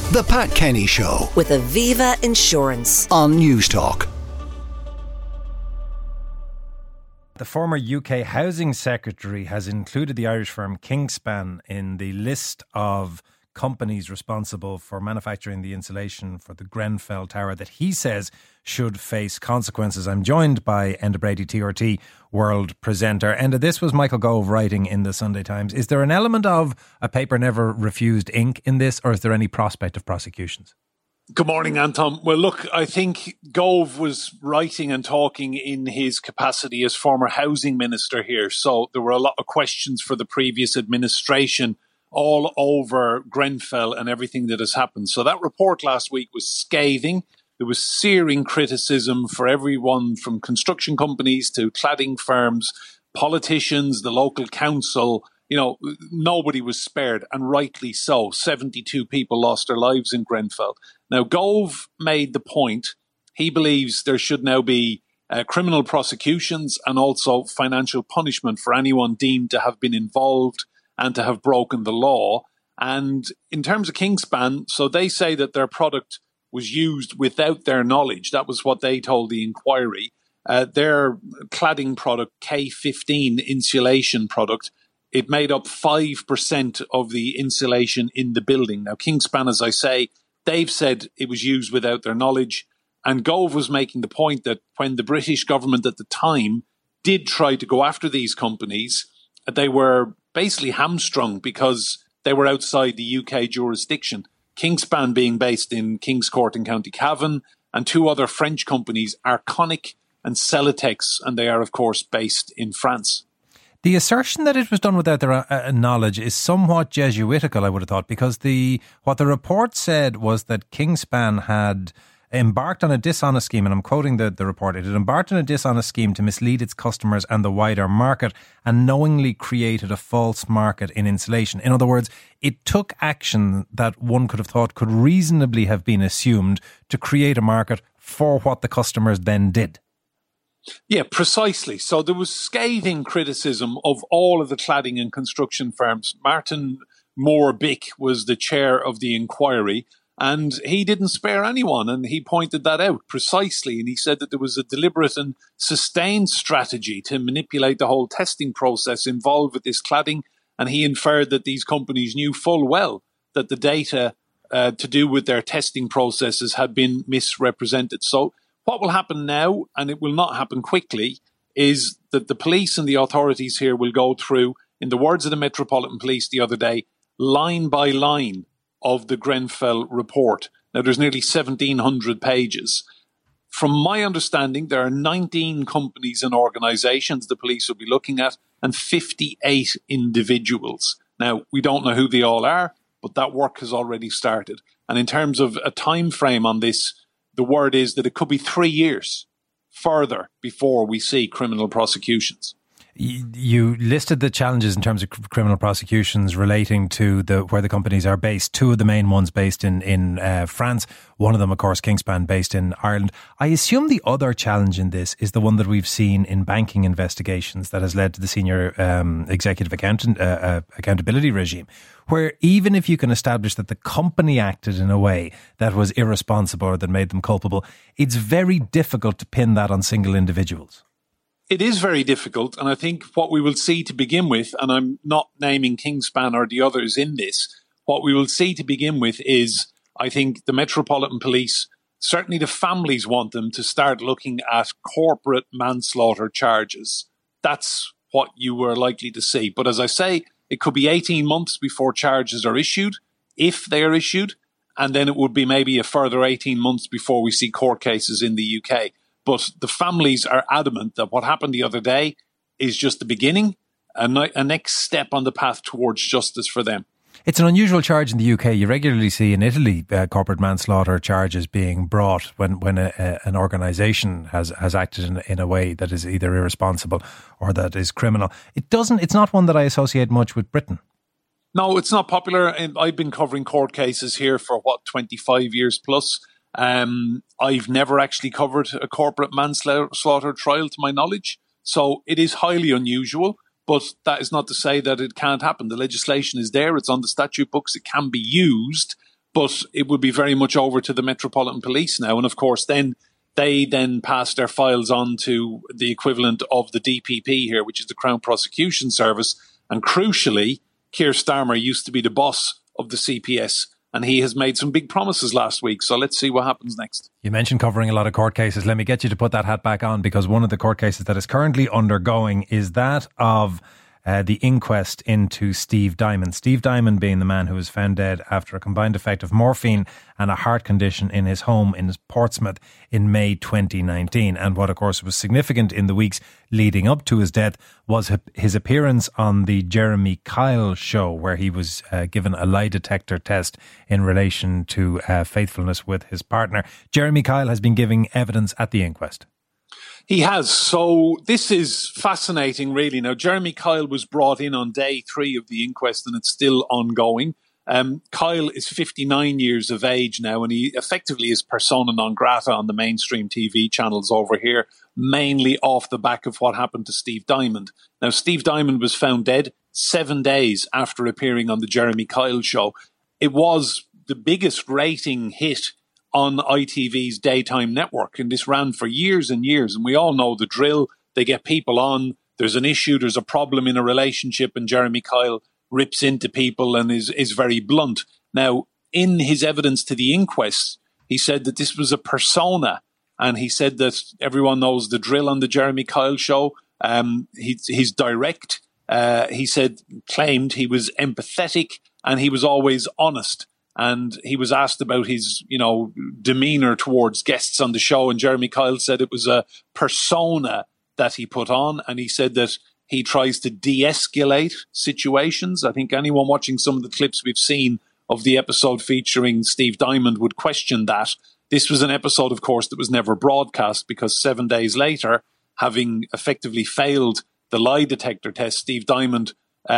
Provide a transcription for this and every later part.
The Pat Kenny Show with Aviva Insurance on Newstalk. The former UK Housing Secretary has included the Irish firm Kingspan in the list of companies responsible for manufacturing the insulation for the Grenfell Tower that he says should face consequences. I'm joined by Enda Brady, TRT World presenter. Enda, this was Michael Gove writing in the Sunday Times. Is there an element of a paper never refused ink in this, or is there any prospect of prosecutions? Good morning, Anton. Well, look, I think Gove was writing and talking in his capacity as former housing minister here. So there were a lot of questions for the previous administration all over Grenfell and everything that has happened. So that report last week was scathing. There was searing criticism for everyone from construction companies to cladding firms, politicians, the local council. You know, nobody was spared, and rightly so. 72 people lost their lives in Grenfell. Now, Gove made the point. He believes there should now be criminal prosecutions and also financial punishment for anyone deemed to have been involved and to have broken the law. And in terms of Kingspan, so they say that their product was used without their knowledge. That was what they told the inquiry. Their cladding product, K15 insulation product, it made up 5% of the insulation in the building. Now, Kingspan, as I say, they've said it was used without their knowledge. And Gove was making the point that when the British government at the time did try to go after these companies, they were basically hamstrung because they were outside the UK jurisdiction. Kingspan being based in Kings Court in County Cavan, and two other French companies, Arconic and Celotex, and they are, of course, based in France. The assertion that it was done without their knowledge is somewhat Jesuitical, I would have thought, because what the report said was that Kingspan had embarked on a dishonest scheme, and I'm quoting the report, it had embarked on a dishonest scheme to mislead its customers and the wider market and knowingly created a false market in insulation. In other words, it took action that one could have thought could reasonably have been assumed to create a market for what the customers then did. Yeah, precisely. So there was scathing criticism of all of the cladding and construction firms. Martin Moore-Bick was the chair of the inquiry, and he didn't spare anyone, and he pointed that out precisely. And he said that there was a deliberate and sustained strategy to manipulate the whole testing process involved with this cladding. And he inferred that these companies knew full well that the data to do with their testing processes had been misrepresented. So what will happen now, and it will not happen quickly, is that the police and the authorities here will go through, in the words of the Metropolitan Police the other day, line by line of the Grenfell report. Now, there's nearly 1,700 pages. From my understanding, there are 19 companies and organisations the police will be looking at, and 58 individuals. Now, we don't know who they all are, but that work has already started. And in terms of a time frame on this, the word is that it could be 3 years further before we see criminal prosecutions. You listed the challenges in terms of criminal prosecutions relating to where the companies are based. Two of the main ones based in France. One of them, of course, Kingspan, based in Ireland. I assume the other challenge in this is the one that we've seen in banking investigations that has led to the senior executive accountability regime, where even if you can establish that the company acted in a way that was irresponsible or that made them culpable, it's very difficult to pin that on single individuals. It is very difficult, and I think what we will see to begin with, and I'm not naming Kingspan or the others in this, what we will see to begin with is, I think the Metropolitan Police, certainly the families want them to start looking at corporate manslaughter charges. That's what you were likely to see. But as I say, it could be 18 months before charges are issued, if they are issued, and then it would be maybe a further 18 months before we see court cases in the UK. But the families are adamant that what happened the other day is just the beginning, a next step on the path towards justice for them. It's an unusual charge in the UK. You regularly see in Italy corporate manslaughter charges being brought when an organisation has acted in a way that is either irresponsible or that is criminal. It's not one that I associate much with Britain. No, it's not popular. I've been covering court cases here for 25 years plus. I've never actually covered a corporate manslaughter trial to my knowledge. So it is highly unusual, but that is not to say that it can't happen. The legislation is there. It's on the statute books. It can be used, but it would be very much over to the Metropolitan Police now. And of course, then they pass their files on to the equivalent of the DPP here, which is the Crown Prosecution Service. And crucially, Keir Starmer used to be the boss of the CPS, and he has made some big promises last week. So let's see what happens next. You mentioned covering a lot of court cases. Let me get you to put that hat back on, because one of the court cases that is currently undergoing is that of the inquest into Steve Diamond. Steve Diamond being the man who was found dead after a combined effect of morphine and a heart condition in his home in Portsmouth in May 2019. And what, of course, was significant in the weeks leading up to his death was his appearance on the Jeremy Kyle show, where he was given a lie detector test in relation to faithfulness with his partner. Jeremy Kyle has been giving evidence at the inquest. He has. So this is fascinating, really. Now, Jeremy Kyle was brought in on day 3 of the inquest, and it's still ongoing. Kyle is 59 years of age now, and he effectively is persona non grata on the mainstream TV channels over here, mainly off the back of what happened to Steve Diamond. Now, Steve Diamond was found dead 7 days after appearing on the Jeremy Kyle show. It was the biggest rating hit on ITV's daytime network, and this ran for years and years. And we all know the drill. They get people on, there's an issue, there's a problem in a relationship, and Jeremy Kyle rips into people and is very blunt. Now, in his evidence to the inquest, he said that this was a persona, and he said that everyone knows the drill on the Jeremy Kyle show. He's direct. He claimed he was empathetic, and he was always honest. And he was asked about his, demeanour towards guests on the show. And Jeremy Kyle said it was a persona that he put on. And he said that he tries to de-escalate situations. I think anyone watching some of the clips we've seen of the episode featuring Steve Diamond would question that. This was an episode, of course, that was never broadcast, because 7 days later, having effectively failed the lie detector test, Steve Diamond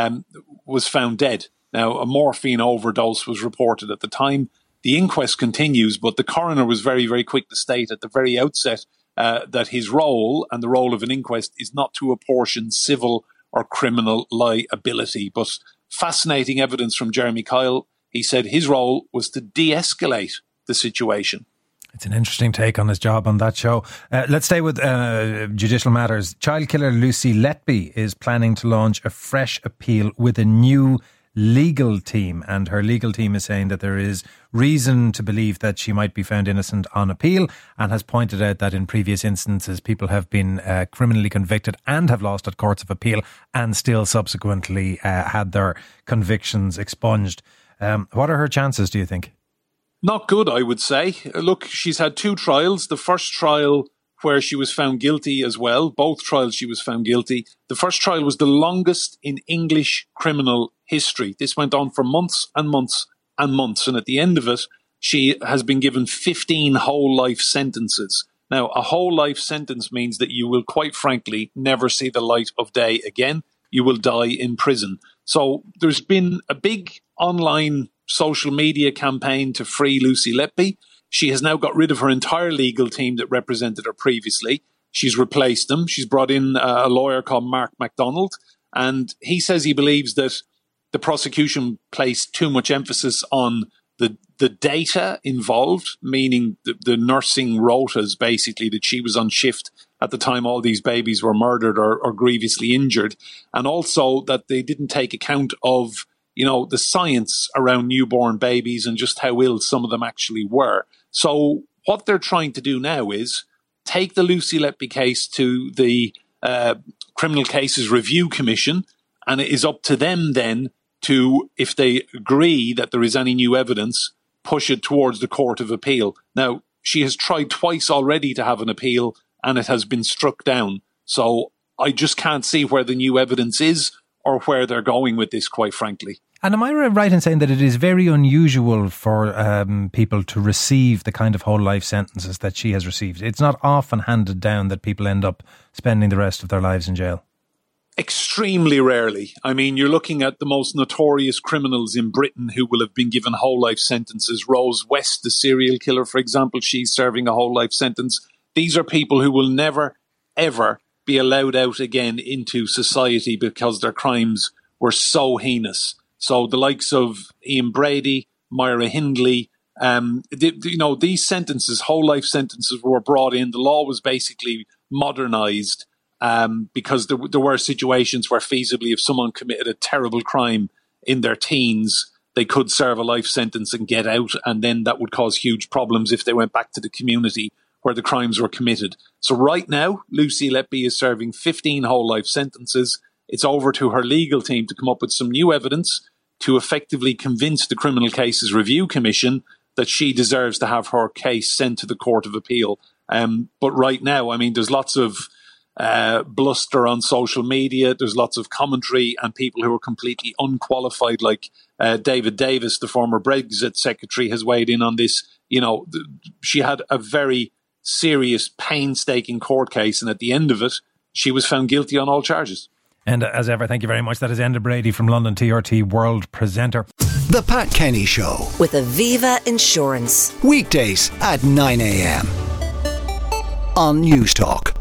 was found dead. Now, a morphine overdose was reported at the time. The inquest continues, but the coroner was very, very quick to state at the very outset that his role and the role of an inquest is not to apportion civil or criminal liability. But fascinating evidence from Jeremy Kyle. He said his role was to de-escalate the situation. It's an interesting take on his job on that show. Let's stay with judicial matters. Child killer Lucy Letby is planning to launch a fresh appeal with a new legal team, and her legal team is saying that there is reason to believe that she might be found innocent on appeal, and has pointed out that in previous instances people have been criminally convicted and have lost at courts of appeal and still subsequently had their convictions expunged. What are her chances, do you think? Not good, I would say. Look, she's had 2 trials. The first trial where she was found guilty as well. Both trials she was found guilty. The first trial was the longest in English criminal history. This went on for months and months and months. And at the end of it, she has been given 15 whole life sentences. Now, a whole life sentence means that you will, quite frankly, never see the light of day again. You will die in prison. So there's been a big online social media campaign to free Lucy Letby. She has now got rid of her entire legal team that represented her previously. She's replaced them. She's brought in a lawyer called Mark MacDonald. And he says he believes that the prosecution placed too much emphasis on the data involved, meaning the nursing rotas, basically, that she was on shift at the time all these babies were murdered or grievously injured. And also that they didn't take account of, the science around newborn babies and just how ill some of them actually were. So what they're trying to do now is take the Lucy Letby case to the Criminal Cases Review Commission, and it is up to them then to, if they agree that there is any new evidence, push it towards the Court of Appeal. Now, she has tried twice already to have an appeal, and it has been struck down. So I just can't see where the new evidence is or where they're going with this, quite frankly. And am I right in saying that it is very unusual for people to receive the kind of whole life sentences that she has received? It's not often handed down that people end up spending the rest of their lives in jail. Extremely rarely. I mean, you're looking at the most notorious criminals in Britain who will have been given whole life sentences. Rose West, the serial killer, for example, she's serving a whole life sentence. These are people who will never, ever be allowed out again into society because their crimes were so heinous. So the likes of Ian Brady, Myra Hindley. These sentences, whole life sentences, were brought in. The law was basically modernised because there were situations where feasibly, if someone committed a terrible crime in their teens, they could serve a life sentence and get out, and then that would cause huge problems if they went back to the community where the crimes were committed. So right now, Lucy Letby is serving 15 whole life sentences. It's over to her legal team to come up with some new evidence to effectively convince the Criminal Cases Review Commission that she deserves to have her case sent to the Court of Appeal. But right now, I mean, there's lots of bluster on social media. There's lots of commentary and people who are completely unqualified, like David Davis, the former Brexit secretary, has weighed in on this. She had a very serious, painstaking court case, and at the end of it, she was found guilty on all charges. And as ever, thank you very much. That is Enda Brady from London TRT World presenter. The Pat Kenny Show. With Aviva Insurance. Weekdays at 9 a.m. on News Talk.